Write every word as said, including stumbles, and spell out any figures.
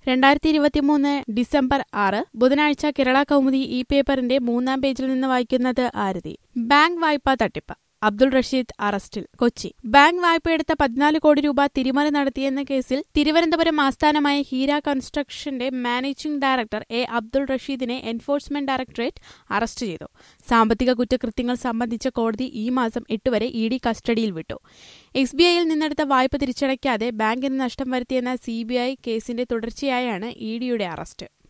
രണ്ടായിരത്തി ഇരുപത്തിമൂന്ന് ഡിസംബർ ആറ് ബുധനാഴ്ച കേരള കൗമുദി ഈ പേപ്പറിന്റെ മൂന്നാം പേജിൽ നിന്ന് വായിക്കുന്നത് ആരതി. ബാങ്ക് വായ്പാ തട്ടിപ്പ്, അബ്ദുൾ റഷീദ് അറസ്റ്റിൽ. കൊച്ചി. ബാങ്ക് വായ്പയെടുത്ത പതിനാല് കോടി രൂപ തിരിമറി നടത്തിയെന്ന കേസിൽ തിരുവനന്തപുരം ആസ്ഥാനമായ ഹീര കൺസ്ട്രക്ഷന്റെ മാനേജിംഗ് ഡയറക്ടർ എ അബ്ദുൾ റഷീദിനെ എൻഫോഴ്സ്മെന്റ് ഡയറക്ടറേറ്റ് അറസ്റ്റ് ചെയ്തു. സാമ്പത്തിക കുറ്റകൃത്യങ്ങൾ സംബന്ധിച്ച കോടതി ഈ മാസം എട്ട് വരെ ഇ ഡി കസ്റ്റഡിയിൽ വിട്ടു. എസ് ബി ഐയിൽ നിന്നെടുത്ത വായ്പ തിരിച്ചടയ്ക്കാതെ ബാങ്കിന് നഷ്ടം വരുത്തിയെന്ന സി ബി ഐ കേസിന്റെ തുടർച്ചയായാണ് ഇ ഡിയുടെ അറസ്റ്റ്.